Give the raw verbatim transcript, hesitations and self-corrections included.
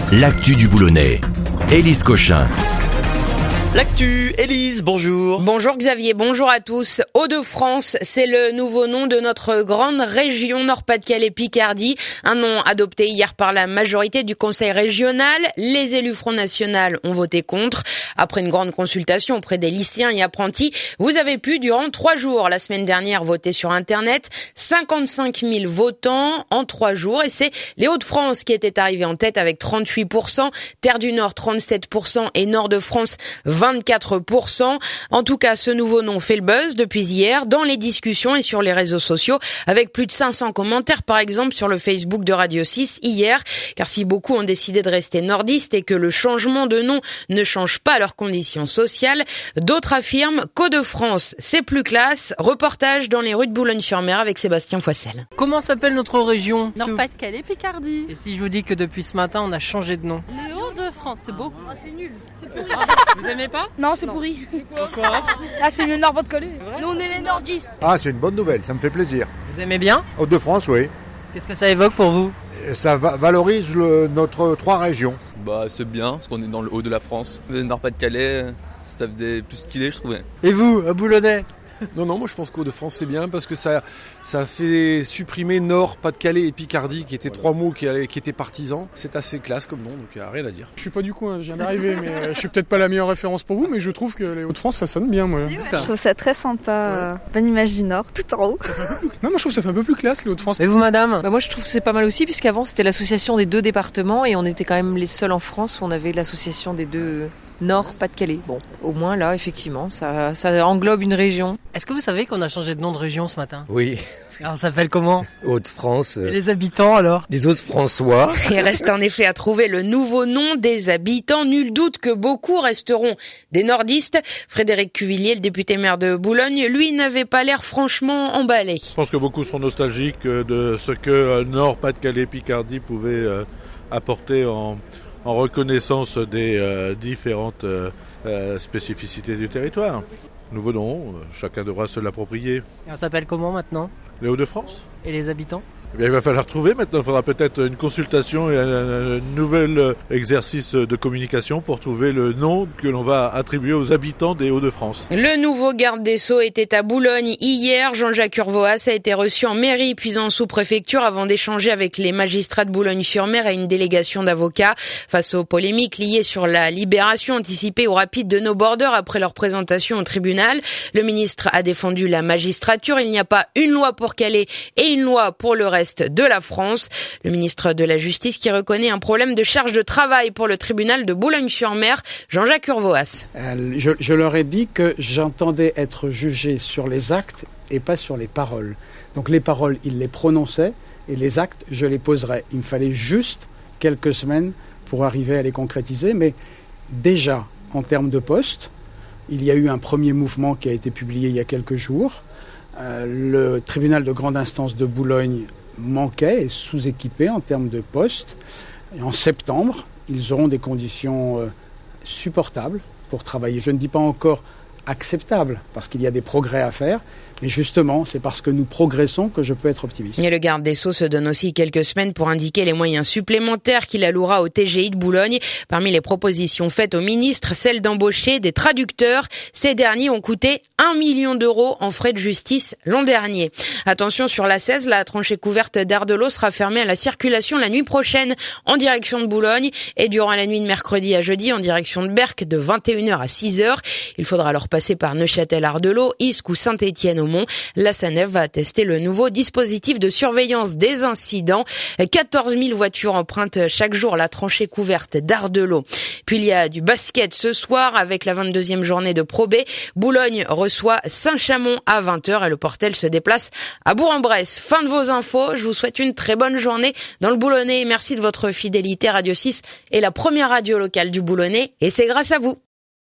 l'actu du Boulonnais. Élise Cochin. L'actu, Élise, bonjour. Bonjour Xavier, bonjour à tous. Hauts-de-France, c'est le nouveau nom de notre grande région Nord-Pas-de-Calais-Picardie. Un nom adopté hier par la majorité du conseil régional. Les élus Front National ont voté contre. Après une grande consultation auprès des lycéens et apprentis, vous avez pu, durant trois jours, la semaine dernière, voter sur Internet. cinquante-cinq mille votants en trois jours. Et c'est les Hauts-de-France qui étaient arrivés en tête avec trente-huit pour cent. Terre du Nord, trente-sept pour cent. Et Nord-de-France, vingt-quatre pour cent. En tout cas, ce nouveau nom fait le buzz depuis hier dans les discussions et sur les réseaux sociaux avec plus de cinq cents commentaires par exemple sur le Facebook de Radio six hier. Car si beaucoup ont décidé de rester nordistes et que le changement de nom ne change pas leurs conditions sociales, d'autres affirment qu'Hauts-de-France, c'est plus classe. Reportage dans les rues de Boulogne-sur-Mer avec Sébastien Foissel. Comment s'appelle notre région ? Nord-Pas-de-Calais-Picardie. Et si je vous dis que depuis ce matin, on a changé de nom ? Les Hauts-de-France, c'est beau. Ah, c'est nul, c'est pourri. Vous aimez pas ? Non, c'est pourri. Pourquoi ? Là, c'est mieux Nord-Pas-de-Calais. Nous, on est les nordistes. Ah, c'est une bonne nouvelle, ça me fait plaisir. Vous aimez bien ? Hauts-de-France, oui. Qu'est-ce que ça évoque pour vous ? Ça va- valorise le- notre trois régions. Bah c'est bien, parce qu'on est dans le haut de la France. Le Nord-Pas-de-Calais, ça faisait plus stylé je trouvais. Et vous, à Boulonnais ? Non, non, moi je pense qu'Hauts-de-France c'est bien parce que ça, ça fait supprimer Nord, Pas-de-Calais et Picardie qui étaient trois mots qui, allaient- qui étaient partisans. C'est assez classe comme nom, donc il n'y a rien à dire. Je suis pas du coin, je viens d'arriver, mais euh, je suis peut-être pas la meilleure référence pour vous, mais je trouve que les Hauts-de-France ça sonne bien, moi. Je trouve ça très sympa, euh, bonne image du Nord, tout en haut. Non, moi je trouve que ça fait un peu plus classe les Hauts-de-France. Et vous, madame ? Bah moi je trouve que c'est pas mal aussi puisqu'avant c'était l'association des deux départements et on était quand même les seuls en France où on avait l'association des deux Nord, Pas-de-Calais. Bon, au moins là effectivement ça, ça englobe une région. Est-ce que vous savez qu'on a changé de nom de région ce matin ? Oui, Alors ça s'appelle comment ? Hauts-de-France, Et euh, les habitants alors ? les Hauts-de-François. Il reste en effet à trouver le nouveau nom des habitants. Nul doute que beaucoup resteront des nordistes. Frédéric Cuvillier, le député maire de Boulogne, lui n'avait pas l'air franchement emballé. Je pense que beaucoup seront nostalgiques de ce que Nord, Pas-de-Calais, Picardie pouvait euh, apporter en, en reconnaissance des euh, différentes euh, euh, spécificités du territoire. Nouveau nom, euh, chacun devra se l'approprier. Et on s'appelle comment maintenant ? Les Hauts-de-France ? Et les habitants ? Eh bien, il va falloir trouver maintenant. Il faudra peut-être une consultation et un, un nouvel euh, exercice de communication pour trouver le nom que l'on va attribuer aux habitants des Hauts-de-France. Le nouveau garde des Sceaux était à Boulogne hier. Jean-Jacques Urvoas a été reçu en mairie puis en sous-préfecture avant d'échanger avec les magistrats de Boulogne-sur-Mer et une délégation d'avocats. Face aux polémiques liées sur la libération anticipée ou rapide de nos borders après leur présentation au tribunal, le ministre a défendu la magistrature. Il n'y a pas une loi pour Calais et une loi pour le reste de la France. Le ministre de la Justice qui reconnaît un problème de charge de travail pour le tribunal de Boulogne-sur-Mer, Jean-Jacques Urvoas. Euh, je, je leur ai dit que j'entendais être jugé sur les actes et pas sur les paroles. Donc les paroles, ils les prononçaient et les actes, je les poserais. Il me fallait juste quelques semaines pour arriver à les concrétiser, mais déjà, en termes de poste, il y a eu un premier mouvement qui a été publié il y a quelques jours. Euh, le tribunal de grande instance de Boulogne manquait et sous-équipé en termes de postes. Et en septembre, ils auront des conditions euh, supportables pour travailler. Je ne dis pas encore acceptables, parce qu'il y a des progrès à faire, mais justement, c'est parce que nous progressons que je peux être optimiste. Et le garde des Sceaux se donne aussi quelques semaines pour indiquer les moyens supplémentaires qu'il allouera au T G I de Boulogne. Parmi les propositions faites au ministre, celle d'embaucher des traducteurs. Ces derniers ont coûté un million d'euros en frais de justice l'an dernier. Attention sur l'A seize, la tranchée couverte d'Ardelot sera fermée à la circulation la nuit prochaine en direction de Boulogne et durant la nuit de mercredi à jeudi en direction de Berck de vingt et une heures à six heures. Il faudra alors passer par Neuchâtel-Ardelot, Isques ou Saint-Étienne-au-Mont. La SANEF va tester le nouveau dispositif de surveillance des incidents. quatorze mille voitures empruntent chaque jour la tranchée couverte d'Ardelot. Puis il y a du basket ce soir avec la vingt-deuxième journée de Pro B. Boulogne reçoit Saint-Chamond à vingt heures et le Portel se déplace à Bourg-en-Bresse. Fin de vos infos. Je vous souhaite une très bonne journée dans le Boulonnais. Merci de votre fidélité. Radio six est la première radio locale du Boulonnais et c'est grâce à vous.